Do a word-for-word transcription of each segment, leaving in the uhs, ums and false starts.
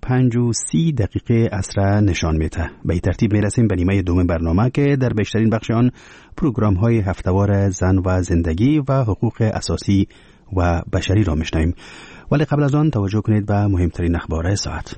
پنج و سی دقیقه عصر نشان میده. به این ترتیب میرسیم به نیمه دوم برنامه که در بیشترین بخش آن پروگرام های هفتهوار زن و زندگی و حقوق اساسی و بشری را میشنویم. ولی قبل از آن توجه کنید به مهمترین اخبار ساعت.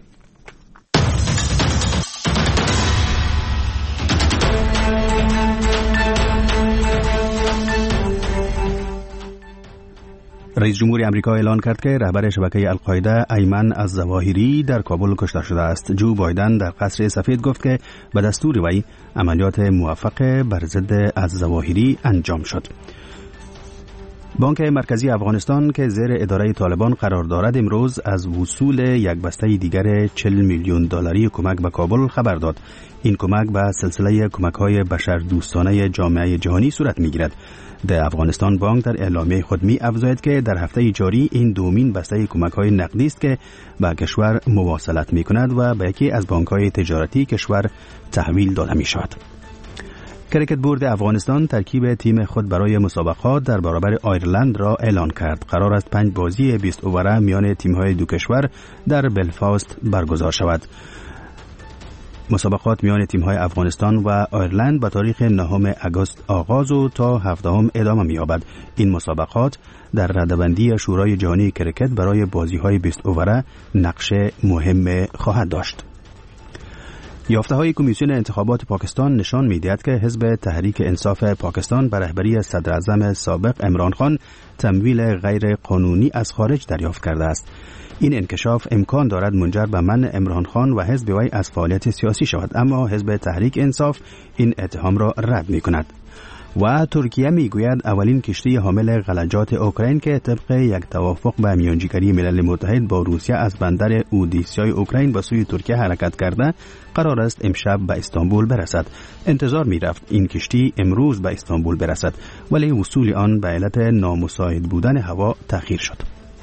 رئیس جمهور امریکا اعلان کرد که رهبر شبکه القاعده ایمن الظواهری در کابل کشته شده است. جو بایدن در قصر سفید گفت که به دستور وی عملیات موفق بر ضد الظواهری انجام شد. بانک مرکزی افغانستان که زیر اداره طالبان قرار دارد امروز از وصول یک بسته دیگر چهل میلیون دلاری کمک به کابل خبر داد. این کمک به سلسله کمک‌های بشردوستانه جامعه جهانی صورت می‌گیرد. در افغانستان بانک در اعلامیه خود می افزاید که در هفته جاری این دومین بسته کمک‌های نقدی است که به کشور مواصلت می‌کند و به یکی از بانک‌های تجارتی کشور تحویل داده می‌شود. کریکت بورد افغانستان ترکیب تیم خود برای مسابقات در برابر آیرلند را اعلان کرد. قرار است پنج بازی بیست اووره میان تیم‌های دو کشور در بلفاست برگزار شود. مسابقات میان تیم‌های افغانستان و آیرلند به تاریخ نهم آگوست آغاز و تا هفدهم ادامه می‌یابد. این مسابقات در رده‌بندی شورای جهانی کریکت برای بازی‌های بیست اووره نقش مهم خواهد داشت. یافته‌های کمیسیون انتخابات پاکستان نشان می‌دهد که حزب تحریک انصاف پاکستان به رهبری صدر اعظم سابق عمران خان تمویل غیر قانونی از خارج دریافت کرده است. این انکشاف امکان دارد منجر به منع عمران خان و حزب وی از فعالیت سیاسی شود، اما حزب تحریک انصاف این اتهام را رد می‌کند. و ترکیه میگوید اولین کشتی حامل غلجات اوکراین که طبق یک توافق به میانجیگری ملل متحد با روسیه از بندر اودیسای اوکراین به سوی ترکیه حرکت کرده قرار است امشب به استانبول برسد. انتظار میرفت این کشتی امروز به استانبول برسد، ولی وصول آن به علت نامساعد بودن هوا تأخیر شد.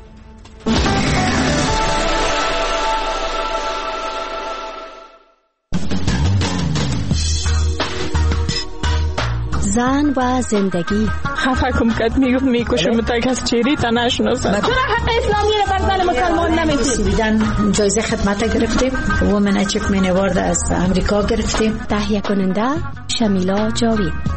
زن و زندگی. خفه کم کد میگفت میکشم تا کس چیری تا نشناسد. چرا حق اسلامی رو بر زن مسلمان نمیدید؟ بیدن جایزه خدمت گرفتیم، وومن اچیومنت اوارد از امریکا گرفتیم. تهیه کننده شمیلا جاوید.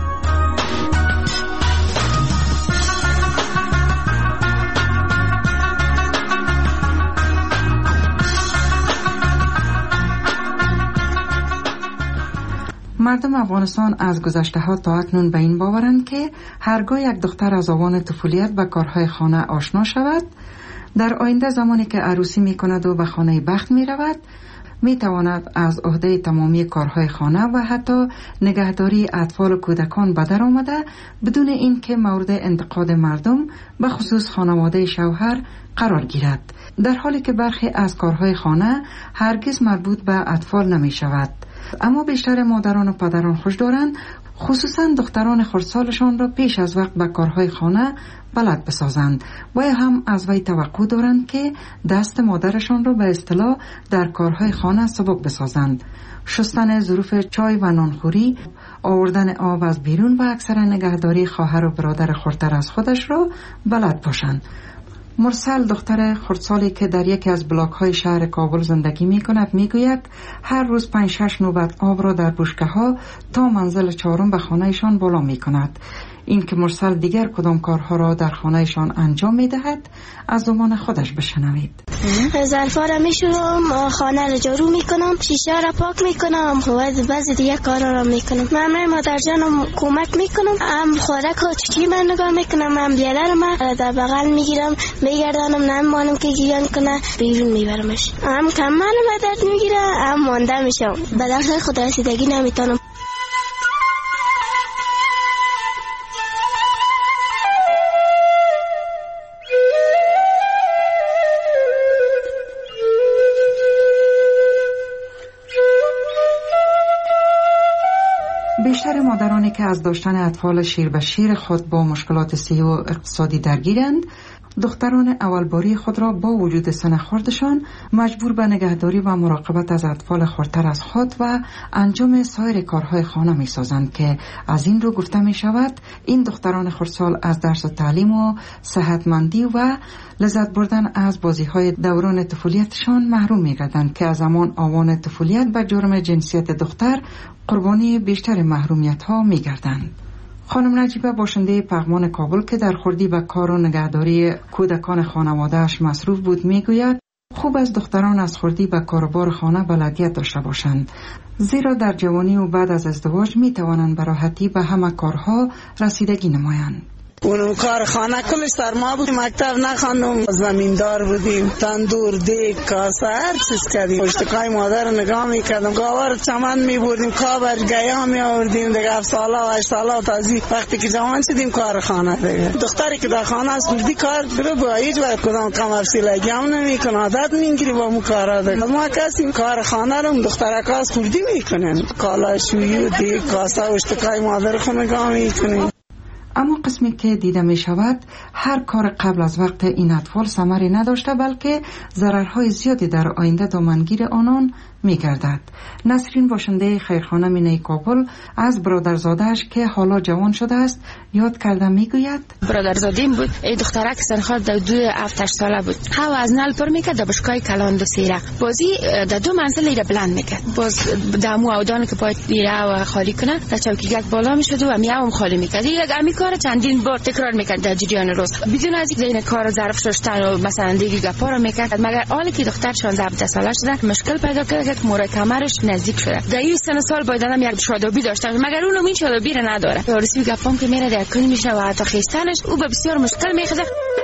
مردم افغانستان از گذشته ها تا اکنون به این باورند که هرگاه یک دختر از آوان طفولیت به کارهای خانه آشنا شود، در آینده زمانی که عروسی می کند و به خانه بخت می رود، می تواند از عهده تمامی کارهای خانه و حتی نگهداری اطفال و کودکان به در آمده بدون این که مورد انتقاد مردم به خصوص خانواده شوهر قرار گیرد، در حالی که برخی از کارهای خانه هرگز مربوط به اطفال نمی شود. اما بیشتر مادران و پدران خوش دارند خصوصا دختران خردسالشان را پیش از وقت به کارهای خانه بلد بسازند و هم از وی توقع دارند که دست مادرشان را به اصطلاح در کارهای خانه سبک بسازند. شستن ظروف چای و نانخوری، آوردن آب از بیرون و اکثر نگهداری خواهر و برادر خردتر از خودش را بلد باشند. مرسل دختر خردسالی که در یکی از بلاک‌های شهر کابل زندگی می‌کند می‌گوید هر روز پنج شش نوبت آب را در بشکه‌ها تا منزل چهارم به خانه‌شان بالا می‌کند. این که مرسل دیگر کدام کارها را در خانه‌شان انجام می‌دهد از زبان خودش بشنوید. ظرفا را می‌شورم، خانه را جارو می‌کنم، شیشه را پاک می‌کنم و بعضی دیگه کارا را می‌کنم. من مادر جانم کمک می‌کنم، هم خوراک و چی من نگاه می‌کنم، هم بیادر ما در بغل می‌گیرم، می‌گردانم، نمی‌مانم که گیان کنه، بیرون می‌برمش. هم کمال مدد می‌گیره، هم مانده میشم. به داخل خود رسیدگی نمی‌تونم. بیشتر مادرانی که از داشتن اطفال شیر به شیر خود با مشکلات صحی و اقتصادی درگیرند دختران اولباری خود را با وجود سن خردشان مجبور به نگهداری و مراقبت از اطفال خردتر از خود و انجام سایر کارهای خانه می سازند که از این رو گفته می شود این دختران خردسال از درس و تعلیم و صحتمندی و لذت بردن از بازی های دوران طفولیتشان محروم می گردند که از زمان آوان طفولیت به جرم جنسیت دختر قربانی بیشتر محرومیت ها می گردند. خانم نجیبه باشنده پغمان کابل که در خردی به کار و نگهداری کودکان خانواده‌اش مصروف بود میگوید خوب از دختران از خردی به کاروبار خانه بلدیت داشته باشند، زیرا در جوانی و بعد از ازدواج می توانند به راحتی به همه کارها رسیدگی نمایند. اونم کار خانه کلش سرما بود، مکتب نخواندم، زمیندار بودیم، تندور، دیگ، کاسه هر چیز کردیم. پشتکای مادر نگاه میکردم، گاور چمن میبردیم، کابر گیا میآوردیم. دیگه هفت ساله و هشت ساله و تازی وقتی که جوان شدیم کار خانه دیگه. دختری که در خانه است خودی کار بره با هیچ وقت کدام کم افسیلگی هم نمیکنه، عادت میگیری با مو کارا دیگه. ما کسی کار خانه رو دخترکا از خودی میکنن، کالا شویی و دیگ، کاسه و پشتکای مادر خود نگاه میکنیم. اما قسمی که دیده می شود هر کار قبل از وقت این اطفال ثمری نداشته بلکه ضررهای زیادی در آینده دامنگیر آنان می گردد. نسرین باشنده خیرخانه مینه کابل از برادرزادهش که حالا جوان شده است یاد کرده می گوید برادرزادیم بود، ای دخترک سنخال در دو هفتش ساله بود. هوا از نل پر میکرد در بشکای کلان دو سیره بازی در دو منزل ایره بلند میکرد، باز دمو اودان که پای ایره و خالی کنه در چوکیگک بالا میشد و میاو هم خالی میکرد. یک امی کار چندین بار تکرار میکرد در جریان روز بدون از اینکه این کار ظرف شستن و مثلا دیگه گپا رو میکرد. مگر حالی که دختر شانزده ساله شده مشکل پیدا کرد که مورد کمرش نزدیک شده. در این سن سال باید آدم یک شادابی داشته مگر اون این شادابی رو نداره. یارسی گپام که میره در کنی میشه و حتی خیستنش او به بسیار مشکل میخوره.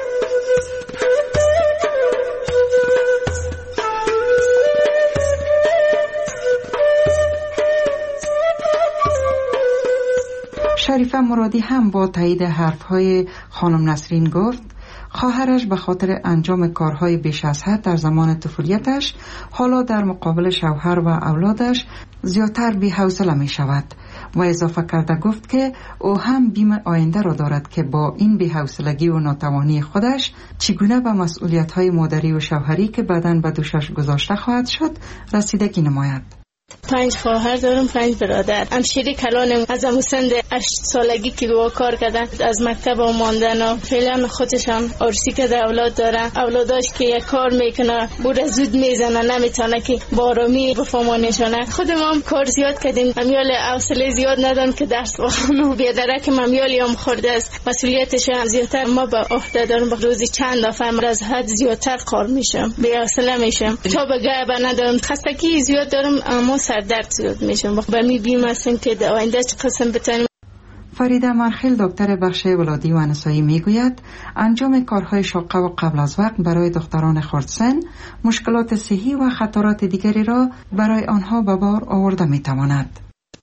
شریفه مرادی هم با تایید حرفهای خانم نسرین گفت خواهرش به خاطر انجام کارهای بیش از حد در زمان طفولیتش حالا در مقابل شوهر و اولادش زیادتر بی‌حوصله می شود و اضافه کرده گفت که او هم بیم آینده را دارد که با این بی‌حوصلگی و ناتوانی خودش چگونه به مسئولیت‌های مادری و شوهری که بعداً به دوشش گذاشته خواهد شد رسیدگی نماید. پنج خواهر دارم، پنج برادر. همشیری کلانم از هموسند هشت سالگی که با کار کردن از مکتب آماندن و فعلا خودشان عرسی که در اولاد دارن. اولاداش که یک کار میکنه بوده زود میزنه نمیتونه که بارامی بفهمانشانه. خودم هم کار زیاد کردیم، امیال حوصله زیاد ندارم که درس بخونم. بیادرک امیالی هم خورده است، مسئولیتش هم زیادتر ما به عهده دارم. روزی چند دفعه از حد زیادتر کار میشم، بی حوصله میشم، تا به گه ندارم، خستگی زیاد دارم، اما سردرد زیاد میشم. به می بیم هستم که در آینده چه قسم بتانیم. فریده مرخیل دکتر بخش ولادی و نسایی میگوید انجام کارهای شاقه و قبل از وقت برای دختران خردسن مشکلات صحی و خطرات دیگری را برای آنها به بار آورده میتواند.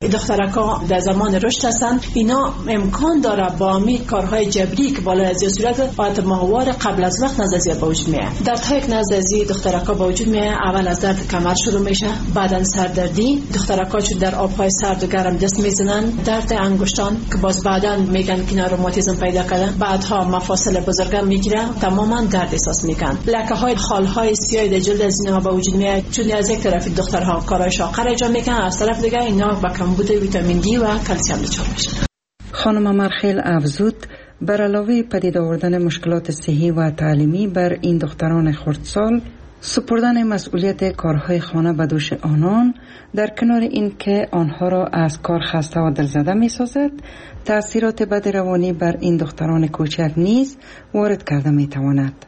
دخترکا در زمان رشد هستند، اینا امکان داره با امی کارهای جبری که بالای از صورت باید ماهوار قبل از وقت نزدیک به وجود میاد. دردهای یک نزدیک دخترکا به وجود میاد. اول از درد کمر شروع میشه، بعدن سردردی. دخترکا چون در آبهای سرد و گرم دست میزنن، درد انگشتان که باز بعدن میگن که روماتیسم پیدا کردن، بعدها مفاصل بزرگم میگیره، تماما درد احساس میکنن. لکه های خالهای سیاه در جلد از اینها به وجود میاد، چون از یک طرف دخترها کارهای شاقه را انجام میکنن، از طرف دیگه اینا با کمبود ویتامین دی و کلسیم دچار میشن. خانم مرخیل افزود بر علاوه پدید آوردن مشکلات صحی و تعلیمی بر این دختران خردسال، سپردن مسئولیت کارهای خانه به دوش آنان در کنار این که آنها را از کار خسته و دلزده می سازد، تأثیرات بد روانی بر این دختران کوچک نیز وارد کرده می تواند.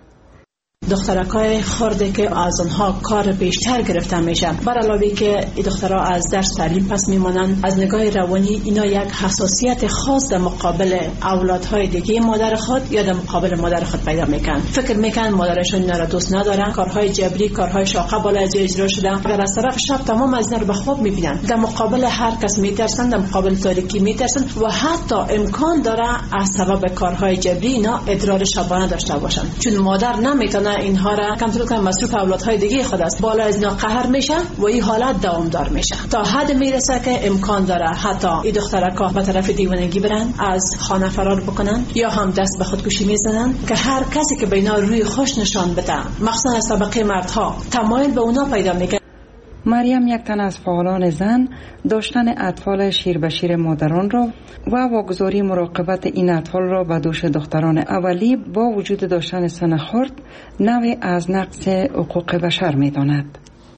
دخترکای خرده که از آنها کار بیشتر گرفته میشن، بر علاوه که دخترها از درس تعلیم پس میمونن، از نگاه روانی اینا یک حساسیت خاص در مقابل اولادهای دیگه مادر خود یا در مقابل مادر خود پیدا میکنن. فکر میکنن مادرشون اینا را دوست ندارن، کارهای جبری، کارهای شاقه بالای از اجرا شدن. اگر از طرف شب تمام از اینا رو به خواب میبینن، در مقابل هر کس میترسن، در مقابل تاریکی میترسن و حتی امکان داره از سبب کارهای جبری اینا ادرار شبانه داشته باشن، چون مادر نمیتونه بتونه اینها را کنترل کنه، مصروف اولادهای دیگه خود است. بالا از اینا قهر میشه و این حالت دوامدار میشه تا حد میرسه که امکان داره حتی این دخترکا به طرف دیوانگی برن، از خانه فرار بکنن یا هم دست به خودکشی میزنن که هر کسی که بینا روی خوش نشان بده، مخصوصا از طبقه مردها، تمایل به اونا پیدا میکنه. مریم یک تن از فعالان زن داشتن اطفال شیر به شیر مادران را و واگذاری مراقبت این اطفال را به دوش دختران اولی با وجود داشتن سن خرد نوعی از نقض حقوق بشر می داند.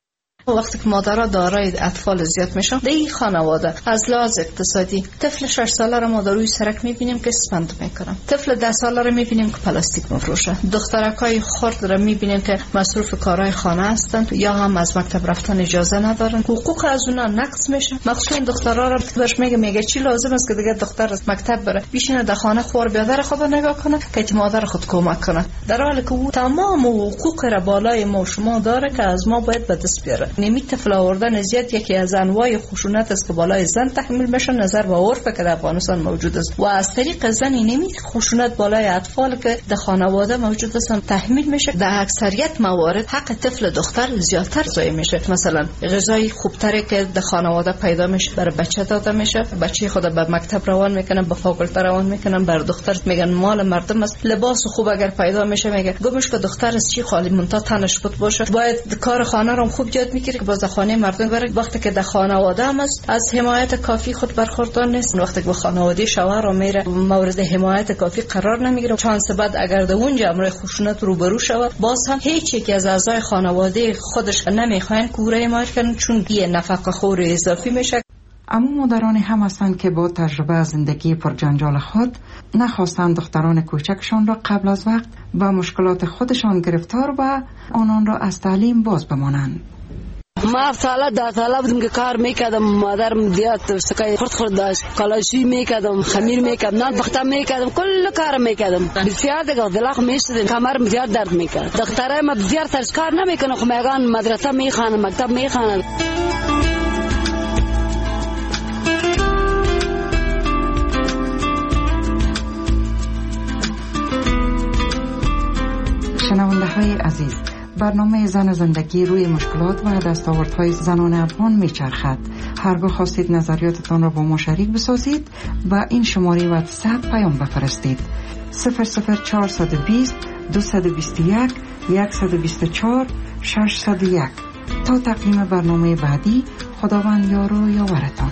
وقتی که مادرها دارای اطفال زیاد میشن در این خانواده از لحاظ اقتصادی طفل شش ساله را ما در روی سرک میبینیم که اسفند میکنن، طفل ده ساله را میبینیم که پلاستیک مفروشه، دخترکای خرد را میبینیم که مصروف کارهای خانه هستند یا هم از مکتب رفتن اجازه ندارن، حقوق از اونا نقض میشه. مخصوصا دخترها را برش میگه میگه چی لازم است که دیگه دختر از مکتب بره بشینه در خانه خور بیادر خود نگاه کنه که مادر خود کمک کنه، در حالی که او تمام حقوق را بالای ما شما داره که از ما باید به دست بیاره. نمی طفل آوردن زیاد یکی از انواع خشونت است که بالای زن تحمیل میشه، نظر به عرف که در افغانستان موجود است و از طریق زن نمی خشونت بالای اطفال که در خانواده موجود است تحمیل میشه. در اکثریت موارد حق طفل دختر زیادتر ضایع میشه. مثلا غذای خوبتری که در خانواده پیدا میشه برای بچه داده میشه، بچه خود به مکتب روان میکنن، به فاکولته روان میکنن، بر دختر میگن مال مردم است. لباس خوب اگر پیدا میشه میگه گمش که دختر است چی خالی مونتا تنش بود باشه، باید کار خانه رو خوب یاد میگیره که باز خانه مردم بره. وقتی که در خانواده هم است از حمایت کافی خود برخوردار نیست، وقتی که به خانواده شوهر رو میره مورد حمایت کافی قرار نمیگیره، چانس بعد اگر در اونجا امر خشونت روبرو شود باز هم هیچ یک از اعضای خانواده خودش نمیخواین که او را حمایت کنن چون یه نفقه خور اضافی میشه. اما مادرانی هم هستند که با تجربه از زندگی پرجنجال خود نخواستند دختران کوچکشان را قبل از وقت با مشکلات خودشان گرفتار و آنان را از تعلیم باز بمانند. ما سالا ده سالا بودم که کار میکردم، مادرم دیات سکای خورد خورد داشت، کلاشی میکردم، خمیر میکردم، نان پخته میکردم، کل کار میکردم. بسیار دیگه دلخ میشدم، کمرم زیاد درد میکرد. دخترای ما بسیار سرش کار نمیکنه، خب میگن مدرسه میخوانن، مکتب میخوانن. شنونده های عزیز، برنامه زن و زندگی روی مشکلات و دستاوردهای زنان افغان میچرخد. هرگاه خواستید نظریاتتان را با ما شریک بسازید و این شماره واتساپ پیام بفرستید صفر صفر چهارصد و بیست دویست و بیست و یک صد و بیست و چهار ششصد و یک. تا تقدیم برنامه بعدی، خداوند یار و یاورتان.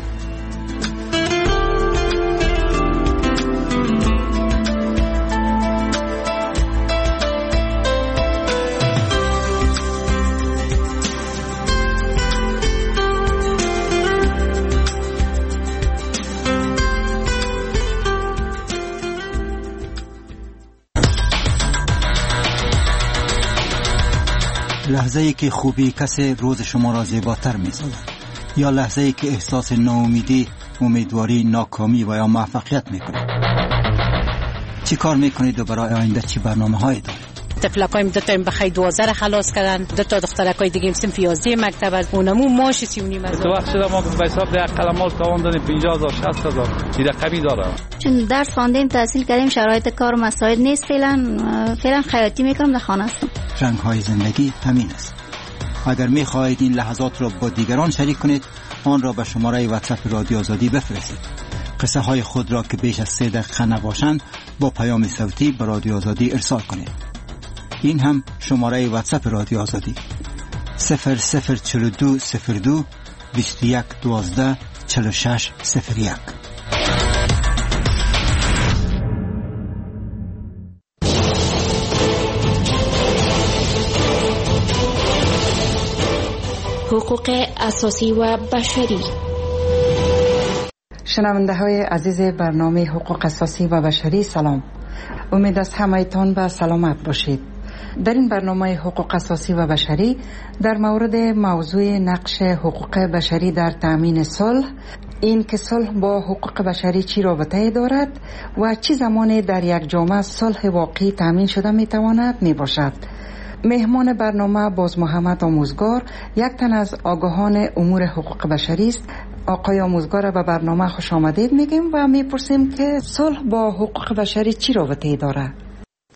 لحظه‌ای که خوبی کسی روز شما را زیباتر می‌سازد، یا لحظه‌ای که احساس ناامیدی، امیدواری، ناکامی و یا موفقیت می‌کند. چی کار می‌کنید و برای آینده چی برنامه‌هایی دارید؟ طفلکایم دو تا بخای دوازده را خلاص کردن، دو تا دخترکای دیگه هم صنف یازده مکتب از اونمو ماش سی و نیم از. تو وقت شده ما به حساب ده قلمال تاوان دادیم پنجاه هزار شصت هزار این رقمی داره. چون درس خواندیم تحصیل کردیم شرایط کار مساعد نیست، فعلا فعلا خیاطی میکنم در خانه هستم. رنگ‌های زندگی همین است. اگر می‌خواهید این لحظات را با دیگران شریک کنید، آن را به شماره واتساپ رادیو آزادی بفرستید. قصه های خود را که بیش از سه دقیقه نباشند با پیام صوتی به رادیو آزادی ارسال کنید. این هم شماره واتساپ رادیو آزادی صفر صفر چهل و دو صفر دو بیست و یک دوازده چهل و شش صفر یک. حقوق اساسی و بشری. شنونده های عزیز برنامه حقوق اساسی و بشری، سلام. امید است همه‌تان به سلامت باشید. در این برنامه حقوق اساسی و بشری در مورد موضوع نقش حقوق بشری در تأمین صلح، این که صلح با حقوق بشری چی رابطه دارد و چی زمانی در یک جامعه صلح واقعی تأمین شده می تواند می باشد. مهمان برنامه باز محمد آموزگار، یک تن از آگاهان امور حقوق بشری است. آقای آموزگار به برنامه خوش آمدید میگیم و میپرسیم که صلح با حقوق بشری چی رابطه داره؟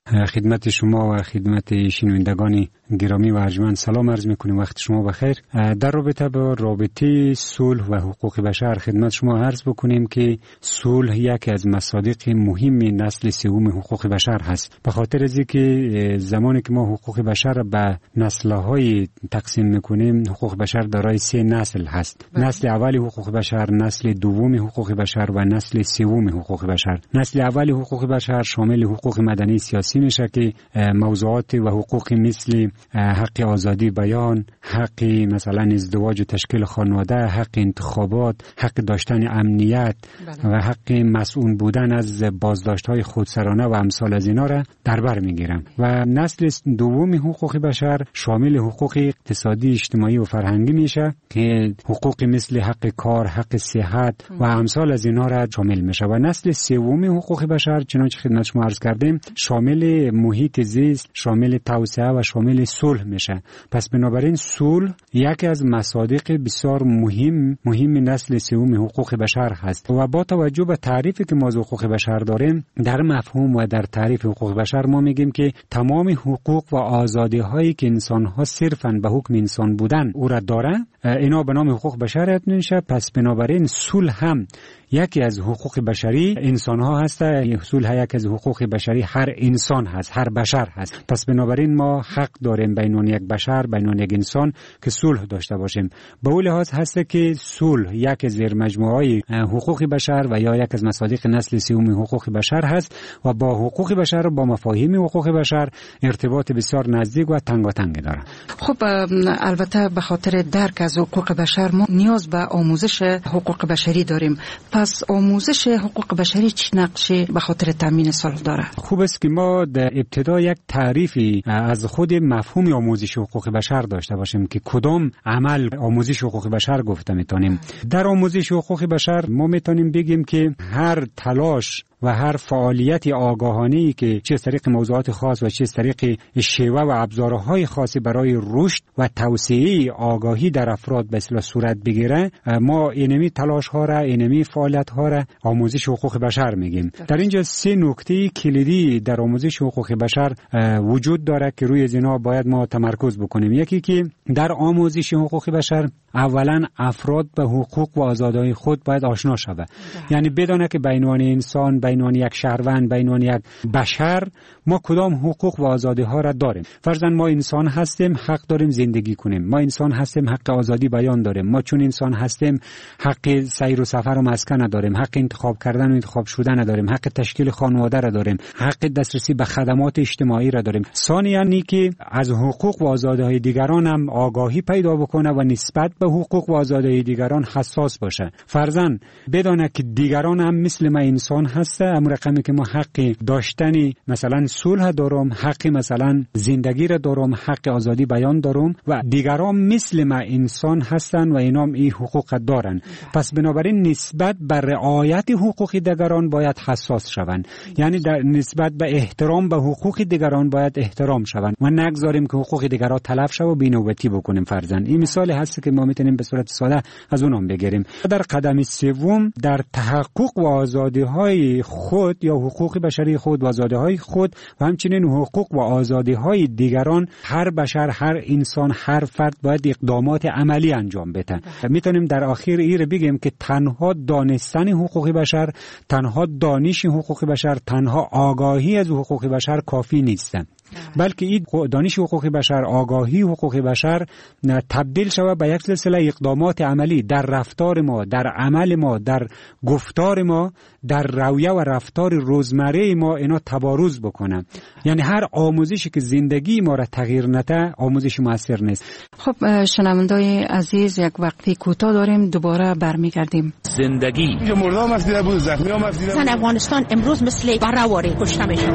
خدمت شما و خدمت شنوندگان گرامی و ارجمند سلام عرض میکنیم. وقت شما بخیر. در رابطه با رابطه صلح و حقوق بشر خدمت شما عرض بکنیم که صلح یکی از مصادیق مهم نسل سوم حقوق بشر هست. به خاطر از اینکه زمانی که ما حقوق بشر به نسل‌های تقسیم میکنیم، حقوق بشر دارای سه نسل هست. بله. نسل اول حقوق بشر، نسل دوم حقوق بشر و نسل سوم حقوق بشر. نسل اول حقوق بشر شامل حقوق مدنی سیاسی میشه که موضوعات و حقوق مثل حق آزادی بیان، حق مثلا ازدواج و تشکیل خانواده، حق انتخابات، حق داشتن امنیت بله. و حق مسئول بودن از بازداشت‌های خودسرانه و امثال از اینا را در بر میگیرن. و نسل دوم حقوق بشر شامل حقوق اقتصادی، اجتماعی و فرهنگی میشه که حقوق مثل حق کار، حق صحت و امثال از اینا را شامل میشه. و نسل سوم حقوق بشر چنانچه خدمت شما عرض کردیم شامل محیط زیست، شامل توسعه و شامل صلح میشه. پس بنابراین صلح یکی از مصادیق بسیار مهم مهم نسل سوم حقوق بشر هست. و با توجه به تعریفی که ما از حقوق بشر داریم، در مفهوم و در تعریف حقوق بشر ما میگیم که تمام حقوق و آزادی هایی که انسان ها صرفاً به حکم انسان بودن او را داره، اینا به نام حقوق بشر میشه. پس بنابراین صلح هم یکی از حقوق بشری انسان ها هست. صلح یکی از حقوق بشری هر انسان هست، هر بشر هست. پس بنابراین ما حق داریم بین یک بشر، بین یک انسان که صلح داشته باشیم. به اون لحاظ هست که صلح یک زیر مجموعه حقوق بشر و یا یک از مصادیق نسل سوم حقوق بشر هست و با حقوق بشر و با مفاهیم حقوق بشر ارتباط بسیار نزدیک و تنگاتنگ داره. خب البته به خاطر درک از حقوق بشر ما نیاز به آموزش حقوق بشری داریم. پس آموزش حقوق بشری چه نقشی به خاطر تامین صلح داره؟ خوب است که ما در ابتدا یک تعریفی از خود مفهوم آموزش حقوق بشر داشته باشیم که کدام عمل آموزش حقوق بشر گفته میتونیم. در آموزش حقوق بشر ما میتونیم بگیم که هر تلاش و هر فعالیت آگاهانه‌ای که چه از طریق موضوعات خاص و چه از طریق شیوه و ابزارهای خاصی برای رشد و توسعه آگاهی در افراد به اصطلاح صورت بگیره، ما اینمی تلاش ها را، اینمی فعالیت ها را آموزش حقوق بشر میگیم. در اینجا سه نکته کلیدی در آموزش حقوق بشر وجود داره که روی اینا باید ما تمرکز بکنیم. یکی که در آموزش حقوق بشر اولا افراد به حقوق و آزادی‌های خود باید آشنا شود. یعنی بدونه که بین انسان، بین یک شهروند، بین یک بشر ما کدام حقوق و آزادی‌ها را داریم. فرضاً ما انسان هستیم، حق داریم زندگی کنیم. ما انسان هستیم، حق آزادی بیان داریم. ما چون انسان هستیم حق سیر و سفر و مسکن نداریم، حق انتخاب کردن و انتخاب شدن نداریم، حق تشکیل خانواده را داریم، حق دسترسی به خدمات اجتماعی را داریم. ثانیاً اینکه از حقوق و آزادی‌های دیگران هم آگاهی پیدا بکنه و نسبت به حقوق و آزادی‌های دیگران حساس باشه. فرضاً بدونه که دیگران هم مثل ما انسان هسته، امر رقمی که ما حق داشتنی مثلا صلح دارم، حق مثلا زندگی را دارم، حق آزادی بیان دارم و دیگران مثل ما انسان هستن و اینام این حقوق دارن. پس بنابراین نسبت به رعایت حقوق دیگران باید حساس شوند. یعنی در نسبت به احترام به حقوق دیگران باید احترام شوند و نگذاریم که حقوق دیگران تلف شه و بی‌نوبتی بکنیم. فرضاً این مثال هست که ما میتونیم به صورت ساده از اونم بگیریم. در قدم سوم در تحقق و آزادی‌های خود یا حقوق بشری خود و آزادی‌های خود و همچنین حقوق و آزادی‌های دیگران هر بشر، هر انسان، هر فرد باید اقدامات عملی انجام بده. میتونیم در آخر این بگیم که تنها دانستن حقوق بشر، تنها دانش حقوق بشر، تنها آگاهی از حقوق بشر کافی نیست، بلکه این دانش حقوق بشر، آگاهی حقوق بشر تبدیل شود به یک سلسله اقدامات عملی در رفتار ما، در عمل ما، در گفتار ما، در رویه و رفتار روزمره ما اینا تبارز بکنه. یعنی هر آموزشی که زندگی ما را تغییر نده آموزش موثر نیست. خب شنوندای عزیز، یک وقتی کوتاه داریم، دوباره برمیگردیم. زندگی مردم مسئله بود، زخمی ها مسئله بود. افغانستان امروز مثل برآوری کشته میشه.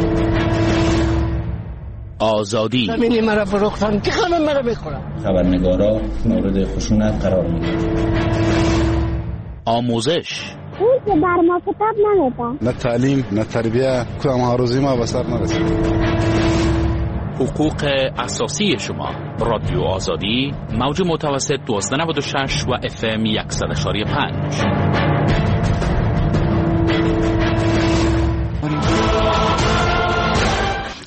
آزادی زمینی مرا فروختن که همه مرا بخورن. خبرنگارا مورد خشونت قرار میدن. آموزش اون که بر ما کتاب نمیدن. نه تعلیم، نه تربیه، کدام آرزوی ما به سر نرسید. حقوق اساسی شما. رادیو آزادی، موج متوسط دویست و نود و شش و اف ام صد و پنج.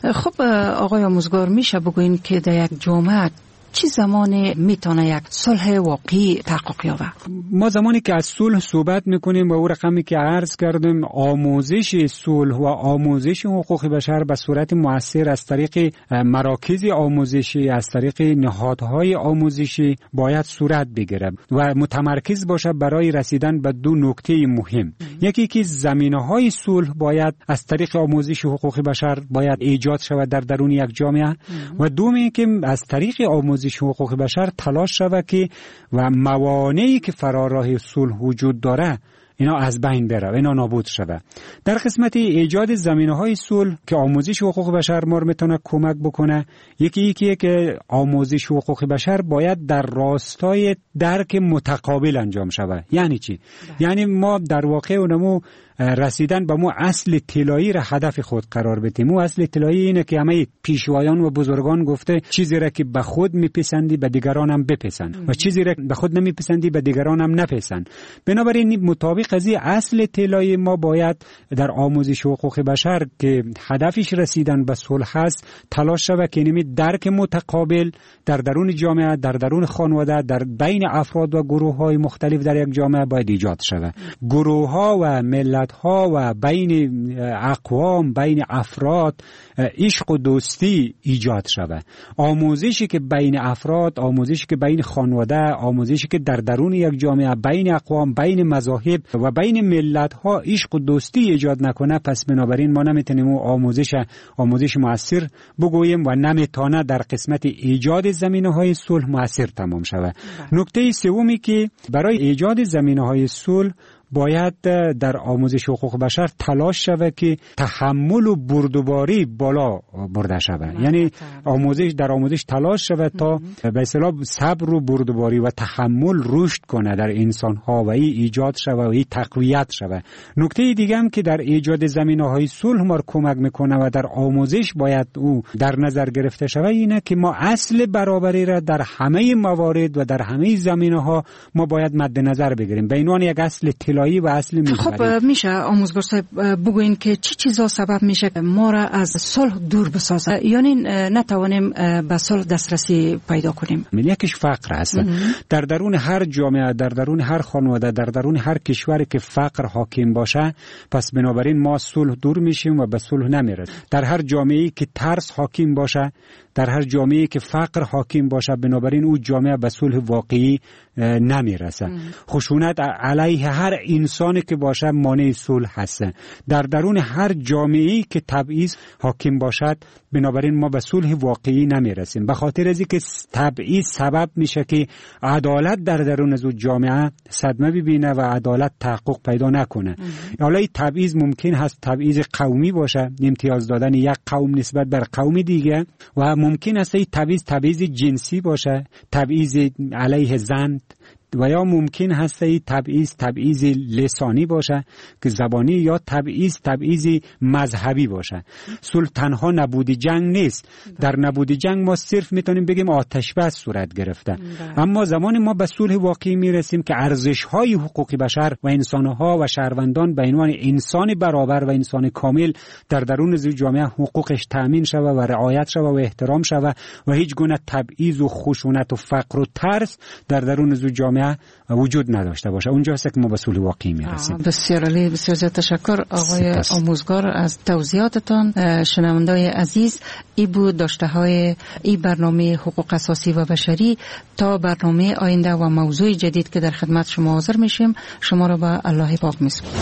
خب آقای آموزگار، میشه بگوین که در یک جامعه چه زمانی میتونه یک صلح واقعی تحقق یابه؟ ما زمانی که از صلح صحبت میکنیم و او رقمی که عرض کردیم، آموزش صلح و آموزش حقوق بشر به صورت مؤثر از طریق مراکز آموزشی، از طریق نهادهای آموزشی باید صورت بگیره و متمرکز باشه برای رسیدن به دو نکته مهم. یکی که زمینه‌های صلح باید از طریق آموزش حقوق بشر باید ایجاد شود در درون یک جامعه و دومی که از طریق آموزش حقوق بشر تلاش شود که و موانعی که فرا راه صلح وجود داره اینا از بین بره، اینا نابود شده. در قسمت ایجاد زمینه‌های صلح که آموزش حقوق بشر ما میتونه کمک بکنه، یکی یکی که آموزش حقوق بشر باید در راستای درک متقابل انجام شود. یعنی چی؟ یعنی ما در واقع اونمو رسیدن به مو اصل طلایی را هدف خود قرار بدیم. مو اصل طلایی اینه که همه پیشوایان و بزرگان گفته چیزی را که به خود میپسندی به دیگران هم بپسند و چیزی را به خود نمیپسندی به دیگران هم نپسند. بنابراین مطابق از این اصل طلایی ما باید در آموزش حقوق بشر که هدفش رسیدن به صلح است تلاش شود که نمی درک متقابل در درون جامعه، در درون خانواده، در بین افراد و گروه‌های مختلف در یک جامعه باید ایجاد شود. گروه‌ها و ملت ها و بین اقوام، بین افراد عشق و دوستی ایجاد شود. آموزشی که بین افراد، آموزشی که بین خانواده، آموزشی که در درون یک جامعه بین اقوام، بین مذاهب و بین ملت ها عشق و دوستی ایجاد نکنه، پس بنابراین ما نمیتونیم آموزش آموزش مؤثر بگوییم و نمیتونه در قسمت ایجاد زمینه‌های صلح مؤثر تمام شود. نکته سومی که برای ایجاد زمینه‌های صلح باید در آموزش حقوق بشر تلاش شود که تحمل و بردباری بالا برده شود. یعنی آموزش در آموزش تلاش شود تا به اصطلاح صبر و بردباری و تحمل رشد کنه در انسان ها و این ایجاد شود و این تقویت شود. نکته دیگه هم که در ایجاد زمینه‌های صلح ما کمک میکنه و در آموزش باید او در نظر گرفته شود اینه که ما اصل برابری را در همه موارد و در همه زمینه‌ها ما باید مد نظر بگیریم به عنوان یک اصل طلایی و اصل می‌بریم. خب میشه آموزگار صاحب بگوین که چی چیزا سبب میشه ما را از صلح دور بسازه، یعنی نتوانیم به صلح دسترسی پیدا کنیم؟ یکیش فقر هست. در درون هر جامعه، در درون هر خانواده، در درون هر کشوری که فقر حاکم باشه، پس بنابراین ما صلح دور میشیم و به صلح نمیرسیم. در هر جامعه‌ای که ترس حاکم باشه، در هر جامعه‌ای که فقر حاکم باشه، بنابراین اون جامعه به صلح واقعی نمیرسه. خشونت علیه هر انسانی که باشه مانع صلح هست. در درون هر جامعه‌ای که تبعیض حاکم باشد، بنابراین ما به صلح واقعی نمیرسیم. به خاطر از اینکه تبعیض سبب میشه که عدالت در درون از جامعه صدمه ببینه و عدالت تحقق پیدا نکنه. حالا این تبعیض ممکن هست تبعیض قومی باشه، امتیاز دادن یک قوم نسبت بر قوم دیگه، و ممکن است این تبعیض تبعیض جنسی باشه، تبعیض علیه زن، و یا ممکن هست این تبعیض تبعیض لسانی باشه که زبانی، یا تبعیض تبعیض مذهبی باشه. صلح تنها نبود جنگ نیست. در نبود جنگ ما صرف میتونیم بگیم آتش بس صورت گرفته. اما زمانی ما به صلح واقعی میرسیم که ارزش‌های حقوق بشر و انسان‌ها و شهروندان به عنوان انسان برابر و انسان کامل در درون جامعه حقوقش تأمین شود و رعایت شود و احترام شود و هیچ گونه تبعیض و خشونت و فقر و ترس در درون جامعه وجود نداشته باشه. اونجا است که ما به صلح واقعی میرسیم. بسیار عالی، بسیار زیاد تشکر آقای آموزگار از توضیحاتتان. شنوندگان عزیز، ای بود داشته های ای برنامه حقوق اساسی و بشری. تا برنامه آینده و موضوع جدید که در خدمت شما حاضر میشیم، شما را به الله پاک میسپارم.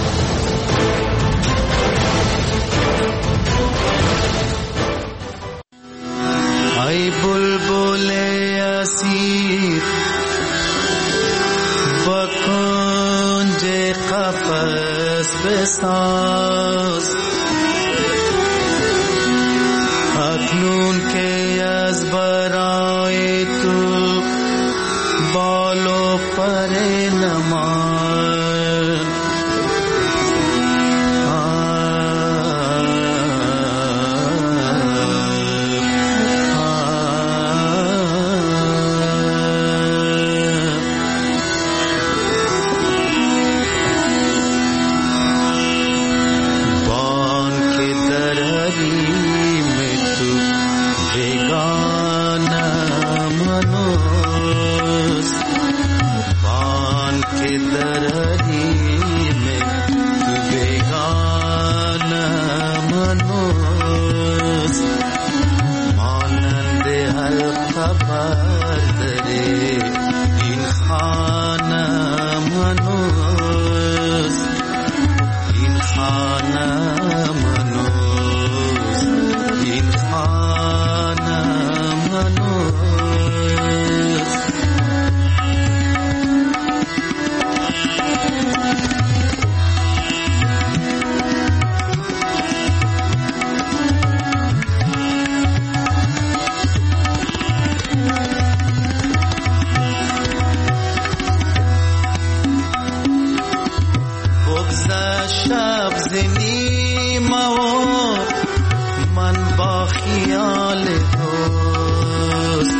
ای بلبل اسیر بکنج قفس بساز، اکنون که از برای تو بال و پر نمان، خیال دوست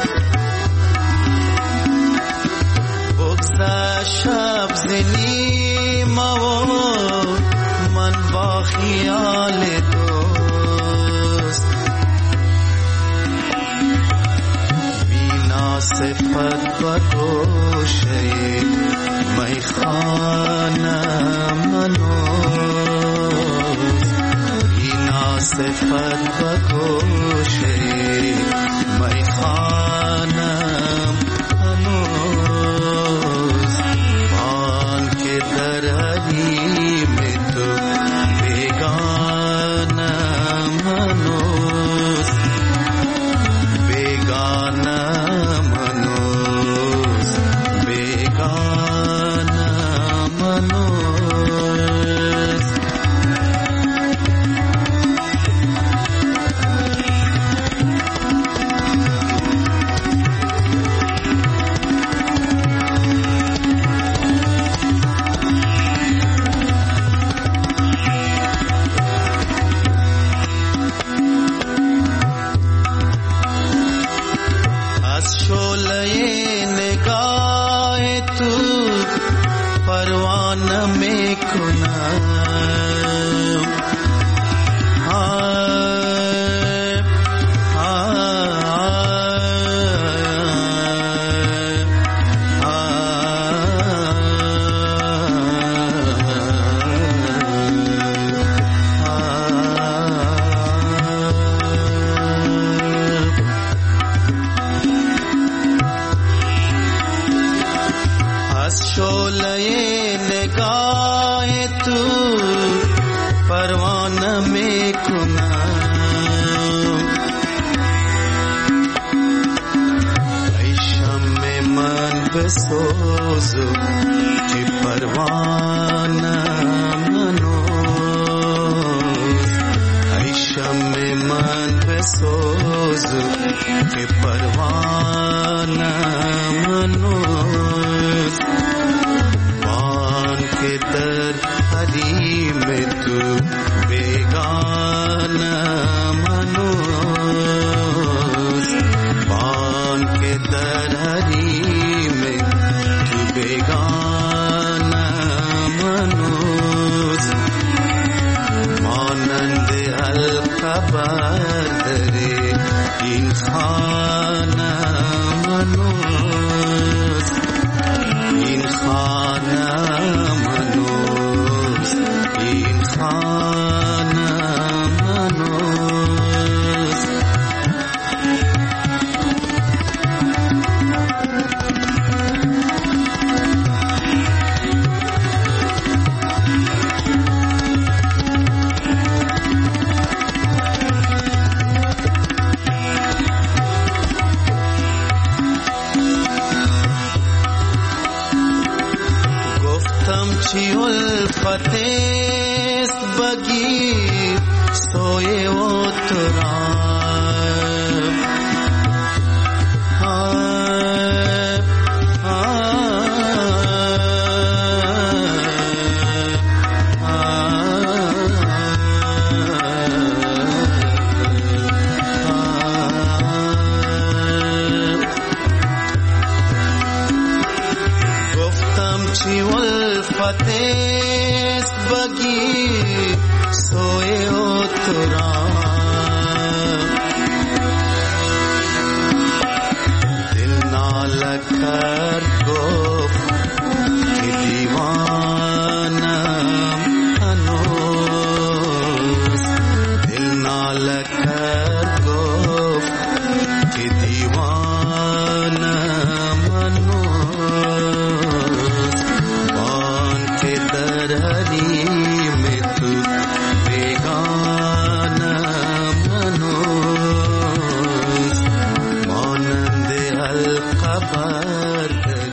بگذشت شب زنی ما من با خیال دوست بینا صفت بگوشه میخانه منوز بینا صفت بگوشه میخانه منوز بان که در حریم تو بیگانه منوز بیگانه منوز بیگانه منوز از شعله نگاه تو پروانه میکنم از شعله نگاه تو پروانه میکنم ای شمع من بسوزو که پروانه منوز ای شمع من بسوزو که پروانه منوز بان که در حریم تو بیگانه منوز بان که در حریم تو بیگانه منوز مانند القبر داری این خانه منوز این خانه منوز این خانه منوز چی الفت است بگیر سوی و تراب گفتم چی الفت است بگیر سوی و تراب دل ناله کرد